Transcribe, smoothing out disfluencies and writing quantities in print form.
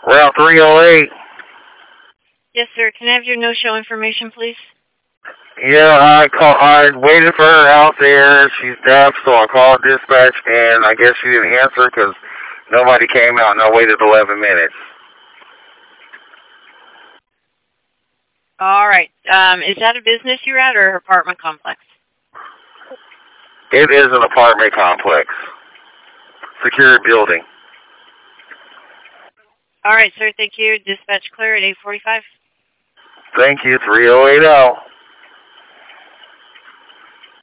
Route 308. Yes, sir. Can I have your no-show information, please? Yeah, I waited for her out there. She's deaf, so I called dispatch, and I guess she didn't answer because nobody came out, and I waited 11 minutes. All right. Is that a business you're at or an apartment complex? It is an apartment complex. Secured building. All right, sir. Thank you. Dispatch clear at 8:45. Thank you, 3080.